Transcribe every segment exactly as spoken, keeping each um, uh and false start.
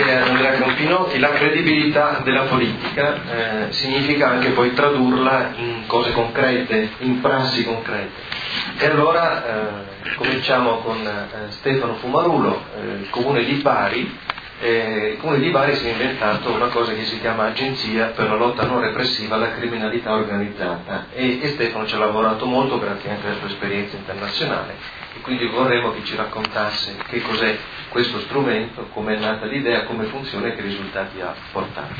Grazie a Andrea Campinotti. La credibilità della politica eh, significa anche poi tradurla in cose concrete, in prassi concrete. E allora eh, cominciamo con eh, Stefano Fumarulo, eh, il Comune di Bari. Eh, il Comune di Bari si è inventato una cosa che si chiama Agenzia per la lotta non repressiva alla criminalità organizzata e, e Stefano ci ha lavorato molto grazie anche alla sua esperienza internazionale. E quindi vorremmo che ci raccontasse che cos'è questo strumento, come è nata l'idea, come funziona e che risultati ha portato.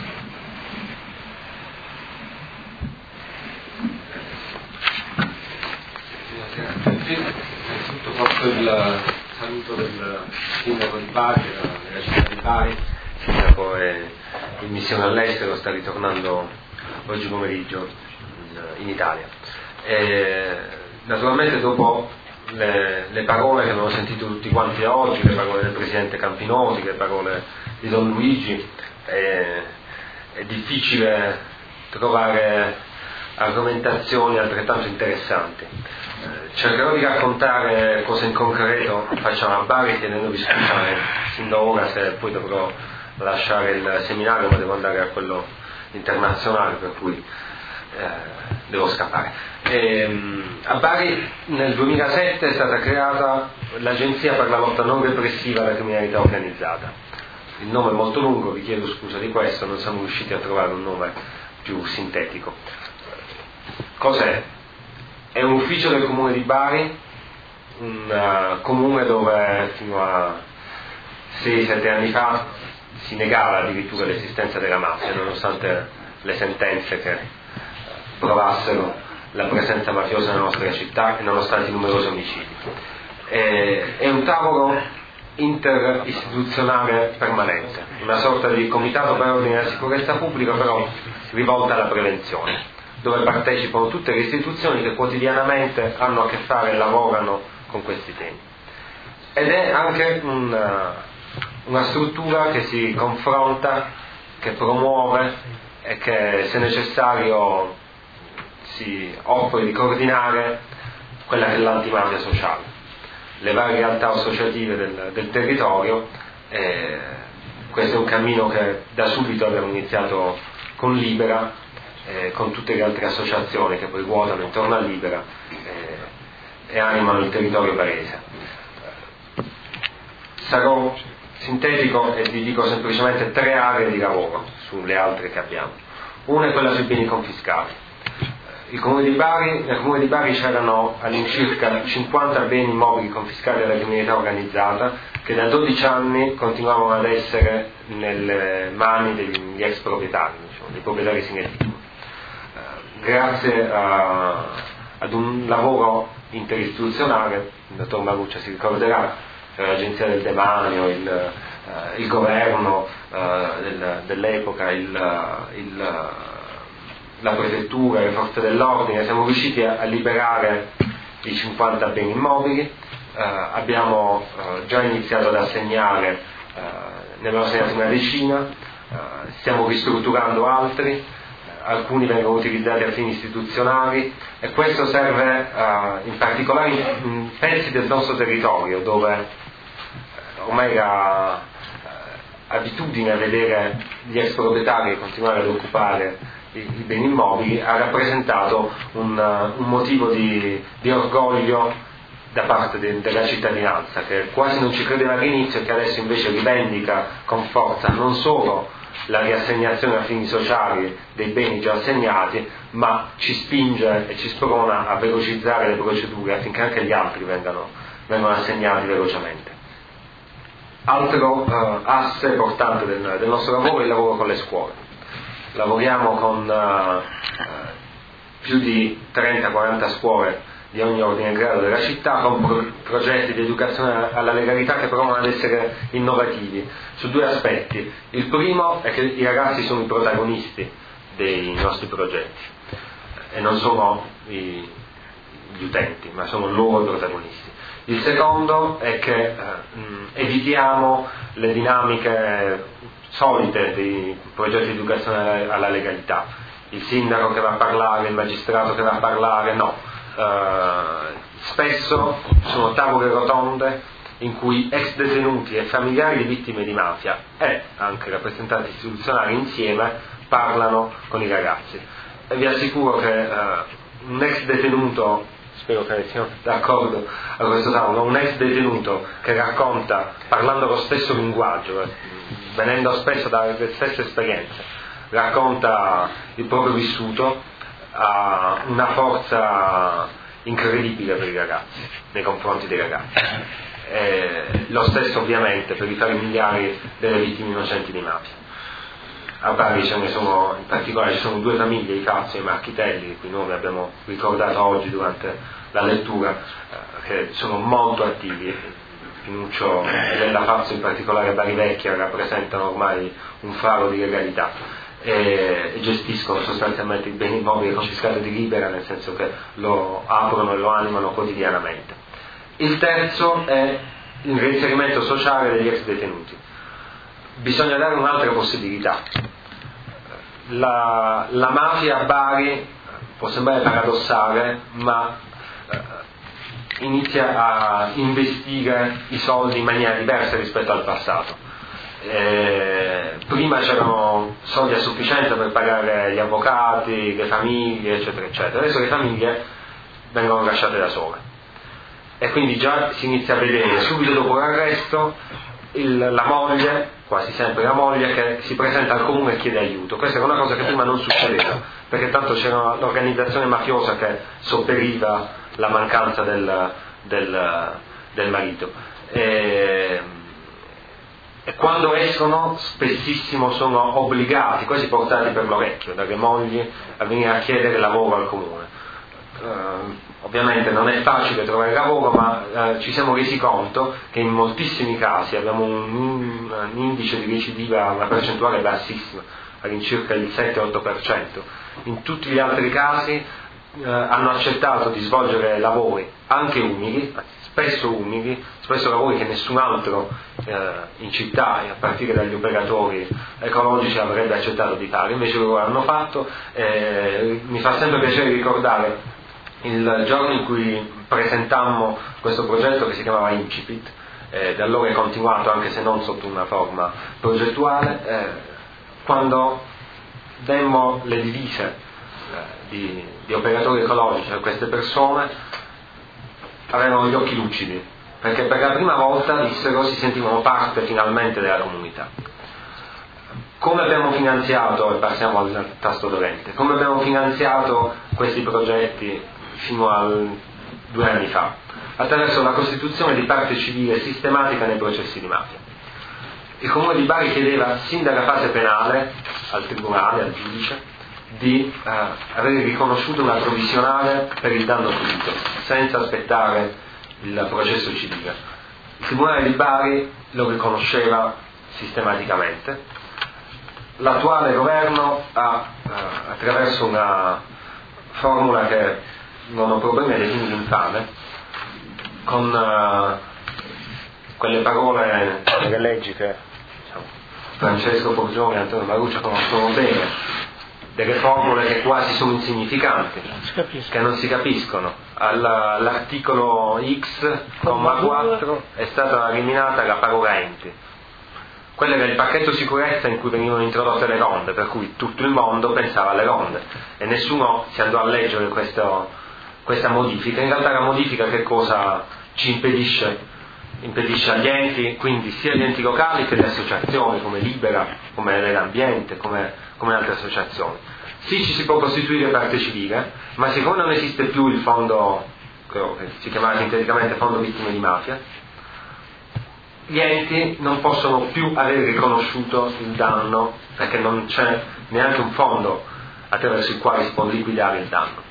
Grazie. Innanzitutto porto il saluto del sindaco di Bari, della città di Bari. Il sindaco è in missione all'estero, sta ritornando oggi pomeriggio in, in Italia. E, naturalmente dopo Le, le parole che abbiamo sentito tutti quanti oggi, le parole del presidente Campinotti, le parole di Don Luigi, è, è difficile trovare argomentazioni altrettanto interessanti. Eh, cercherò di raccontare cose in concreto, facciamo a Bari chiedendovi scusa sin da ora se poi dovrò lasciare il seminario, ma devo andare a quello internazionale, per cui eh, devo scappare. E, a Bari nel duemilasette è stata creata l'Agenzia per la lotta non repressiva alla criminalità organizzata. Il nome è molto lungo, vi chiedo scusa di questo, non siamo riusciti a trovare un nome più sintetico. Cos'è? È un ufficio del Comune di Bari, un uh, comune dove fino a sei sette anni fa si negava addirittura l'esistenza della mafia, nonostante le sentenze che provassero la presenza mafiosa nella nostra città e nonostante i numerosi omicidi. È, è un tavolo interistituzionale permanente, una sorta di comitato per ordine e sicurezza pubblica, però rivolta alla prevenzione, dove partecipano tutte le istituzioni che quotidianamente hanno a che fare e lavorano con questi temi. Ed è anche una, una struttura che si confronta, che promuove e che, se necessario, si offre di coordinare quella che è l'antimafia sociale, le varie realtà associative del, del territorio. Eh, questo è un cammino che da subito abbiamo iniziato con Libera, eh, con tutte le altre associazioni che poi ruotano intorno a Libera eh, e animano il territorio barese. Sarò sintetico e vi dico semplicemente tre aree di lavoro sulle altre che abbiamo. Una è quella sui beni confiscati. Il Comune di Bari, nel Comune di Bari c'erano all'incirca cinquanta beni immobili confiscati alla criminalità organizzata che da dodici anni continuavano ad essere nelle mani degli ex proprietari, diciamo, dei proprietari segnatini. Eh, grazie a, ad un lavoro interistituzionale, il dottor Maruccia si ricorderà, cioè l'Agenzia del Demanio, il, eh, il governo eh, del, dell'epoca, il, il la prefettura, le forze dell'ordine, siamo riusciti a, a liberare i cinquanta beni immobili. Eh, abbiamo eh, già iniziato ad assegnare, eh, ne abbiamo assegnati una decina, eh, stiamo ristrutturando altri, eh, alcuni vengono utilizzati a fini istituzionali e questo serve eh, in particolare in, in pezzi del nostro territorio dove eh, ormai era eh, abitudine a vedere gli ex proprietari continuare ad occupare i beni immobili, ha rappresentato un, un motivo di, di orgoglio da parte de, della cittadinanza, che quasi non ci credeva all'inizio e che adesso invece rivendica con forza non solo la riassegnazione a fini sociali dei beni già assegnati, ma ci spinge e ci sprona a velocizzare le procedure affinché anche gli altri vengano, vengano assegnati velocemente. Altro eh, asse portante del, del nostro lavoro è il lavoro con le scuole. Lavoriamo con uh, più di trenta quaranta scuole di ogni ordine e grado della città, con pro- progetti di educazione alla legalità che provano ad essere innovativi su due aspetti. Il primo è che i ragazzi sono i protagonisti dei nostri progetti e non sono i, gli utenti, ma sono loro i protagonisti. Il secondo è che eh, mh, evitiamo le dinamiche solite dei progetti di educazione alla legalità, il sindaco che va a parlare, il magistrato che va a parlare, no. Uh, spesso sono tavole rotonde in cui ex detenuti e familiari di vittime di mafia e anche rappresentanti istituzionali insieme parlano con i ragazzi. E vi assicuro che eh, un ex detenuto, spero che siamo d'accordo a questo tavolo, un ex detenuto che racconta, parlando lo stesso linguaggio, venendo spesso dalle stesse esperienze, racconta il proprio vissuto, ha una forza incredibile per i ragazzi, nei confronti dei ragazzi. Eh, lo stesso ovviamente per i familiari delle vittime innocenti di mafia. A Bari ce ne sono, in particolare ci sono due famiglie, i Fazio e i Marchitelli, i cui nomi abbiamo ricordato oggi durante la lettura, eh, che sono molto attivi. Pinuccio e Lella Fazio, in particolare Bari Vecchia, rappresentano ormai un faro di legalità e, e gestiscono sostanzialmente i beni immobili confiscati di Libera, nel senso che lo aprono e lo animano quotidianamente. Il terzo è il reinserimento sociale degli ex detenuti. Bisogna dare un'altra possibilità. La, la mafia a Bari può sembrare paradossale, ma eh, inizia a investire i soldi in maniera diversa rispetto al passato. Eh, prima c'erano soldi a sufficienza per pagare gli avvocati, le famiglie, eccetera, eccetera. Adesso le famiglie vengono lasciate da sole. E quindi già si inizia a vedere subito dopo l'arresto il, la moglie, quasi sempre la moglie, che si presenta al comune e chiede aiuto. Questa è una cosa che prima non succedeva, perché tanto c'era l'organizzazione mafiosa che sopperiva la mancanza del, del, del marito. E, e quando escono spessissimo sono obbligati, quasi portati per l'orecchio, dalle mogli a venire a chiedere lavoro al comune. Uh, ovviamente non è facile trovare lavoro, ma uh, ci siamo resi conto che in moltissimi casi abbiamo un, un, un indice di recidiva, una percentuale bassissima, all'incirca il sette otto per cento. In tutti gli altri casi uh, hanno accettato di svolgere lavori anche umili, spesso umili, spesso lavori che nessun altro uh, in città, a partire dagli operatori ecologici, avrebbe accettato di fare, invece loro hanno fatto. Eh, mi fa sempre piacere ricordare il giorno in cui presentammo questo progetto che si chiamava Incipit, eh, da allora è continuato anche se non sotto una forma progettuale, eh, quando demmo le divise eh, di, di operatori ecologici a queste persone, avevano gli occhi lucidi, perché per la prima volta dissero si sentivano parte finalmente della comunità. Come abbiamo finanziato, e passiamo al tasto dolente, come abbiamo finanziato questi progetti fino a due anni fa? Attraverso la costituzione di parte civile sistematica nei processi di mafia. Il Comune di Bari chiedeva sin dalla fase penale al tribunale, al giudice, di eh, avere riconosciuto una provvisionale per il danno subito, senza aspettare il processo civile. Il Tribunale di Bari lo riconosceva sistematicamente. L'attuale governo ha, eh, attraverso una formula che non ho problemi a definire infame, con uh, quelle parole delle leggi che diciamo, Francesco Forgione e Antonio Maruccia conoscono bene, delle formule che quasi sono insignificanti, che non si capiscono. Alla, all'articolo X, comma quattro, è stata eliminata la parola enti. Quello era il pacchetto sicurezza in cui venivano introdotte le ronde, per cui tutto il mondo pensava alle ronde e nessuno si andò a leggere questo, questa modifica. In realtà la modifica che cosa ci impedisce? Impedisce agli enti, quindi sia agli enti locali che alle associazioni come Libera, come Legambiente, come, come altre associazioni. Sì, ci si può costituire parte civile, ma siccome non esiste più il fondo, quello che si chiamava sinteticamente fondo vittime di mafia, gli enti non possono più avere riconosciuto il danno, perché non c'è neanche un fondo attraverso il quale si può liquidare il danno.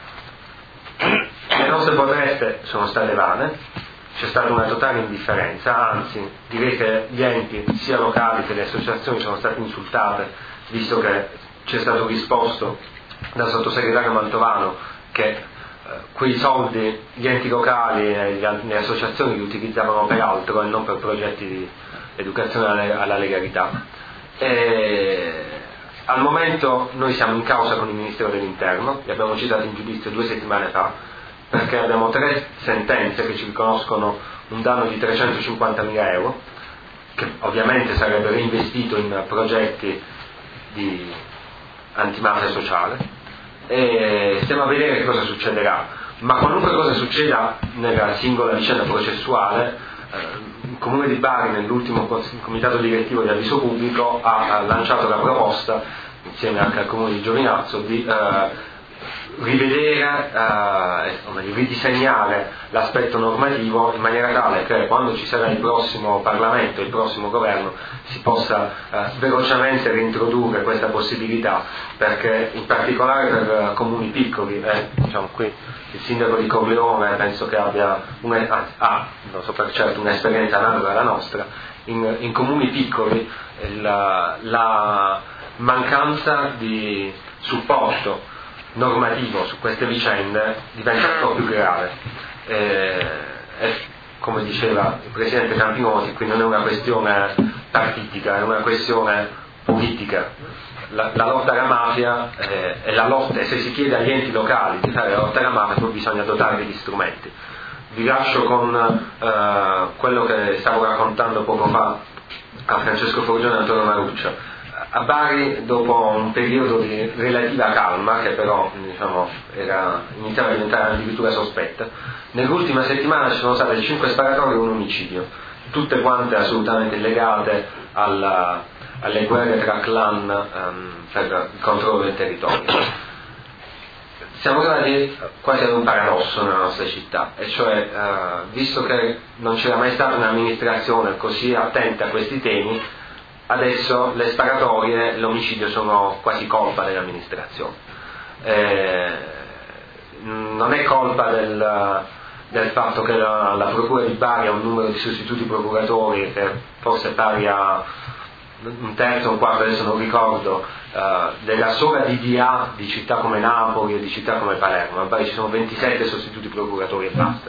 Le nostre proteste sono state vane, c'è stata una totale indifferenza, anzi direi che gli enti sia locali che le associazioni sono state insultate, visto che c'è stato risposto dal sottosegretario Mantovano che eh, quei soldi gli enti locali e le associazioni li utilizzavano per altro e non per progetti di educazione alla legalità. E al momento noi siamo in causa con il Ministero dell'Interno, li abbiamo citati in giudizio due settimane fa, perché abbiamo tre sentenze che ci riconoscono un danno di trecentocinquantamila euro, che ovviamente sarebbe reinvestito in progetti di antimafia sociale, e stiamo a vedere che cosa succederà. Ma qualunque cosa succeda nella singola vicenda processuale, eh, il Comune di Bari nell'ultimo comitato direttivo di avviso pubblico ha, ha lanciato la proposta, insieme anche al Comune di Giovinazzo, di eh, rivedere, eh, ridisegnare l'aspetto normativo in maniera tale che quando ci sarà il prossimo Parlamento, il prossimo governo, si possa eh, velocemente reintrodurre questa possibilità, perché in particolare per comuni piccoli, eh, diciamo qui il sindaco di Corleone penso che abbia una, ah, ah, non so per certo, un'esperienza analoga alla nostra, in, in comuni piccoli la, la mancanza di supporto normativo su queste vicende diventa un po' più grave, e, e come diceva il Presidente Campimonti, qui non è una questione partitica, è una questione politica. La, la lotta alla mafia eh, è la lotta, e se si chiede agli enti locali di fare la lotta alla mafia poi bisogna dotarli di strumenti. Vi lascio con eh, quello che stavo raccontando poco fa a Francesco Forgione e Antonio Maruccia. A Bari, dopo un periodo di relativa calma, che però diciamo, era, iniziava a diventare addirittura sospetta, nell'ultima settimana ci sono state cinque sparatorie e un omicidio, tutte quante assolutamente legate alla, alle guerre tra clan um, per il controllo del territorio. Siamo arrivati quasi ad un paradosso nella nostra città, e cioè, uh, visto che non c'era mai stata un'amministrazione così attenta a questi temi, adesso le sparatorie e l'omicidio sono quasi colpa dell'amministrazione. Eh, non è colpa del, del fatto che la, la Procura di Bari ha un numero di sostituti procuratori che forse è pari a un terzo, un quarto, adesso non ricordo, eh, della sola D D A di città come Napoli o di città come Palermo. A Bari ci sono ventisette sostituti procuratori e basta.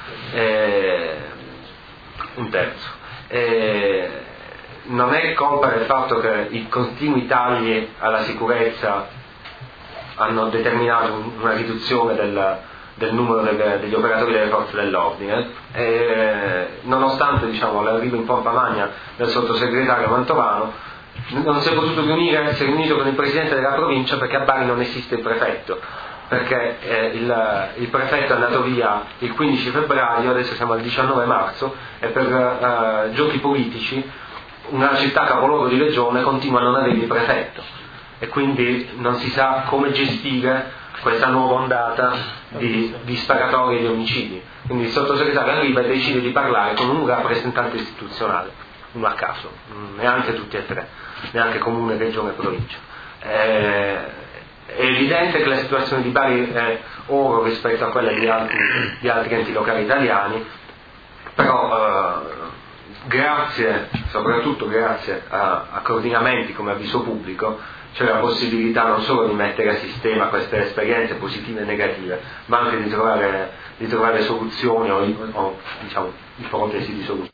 Eh, un terzo. Eh, non è colpa del fatto che i continui tagli alla sicurezza hanno determinato una riduzione del, del numero delle, degli operatori delle forze dell'ordine, e nonostante diciamo, l'arrivo in pompa magna del sottosegretario Mantovano, non si è potuto riunire, si è riunito con il presidente della provincia perché a Bari non esiste il prefetto, perché eh, il, il prefetto è andato via il quindici febbraio, adesso siamo al diciannove marzo, e per eh, giochi politici una città capoluogo di regione continua a non avere il prefetto, e quindi non si sa come gestire questa nuova ondata di, di sparatorie e di omicidi. Quindi il sottosegretario arriva e decide di parlare con un rappresentante istituzionale, uno a caso, neanche tutti e tre, neanche comune, regione e provincia. È, è evidente che la situazione di Bari è oro rispetto a quella di altri, di altri enti locali italiani, però eh, grazie, soprattutto grazie a, a coordinamenti come avviso pubblico, c'è la possibilità non solo di mettere a sistema queste esperienze positive e negative, ma anche di trovare, di trovare soluzioni o, o diciamo, ipotesi di soluzioni.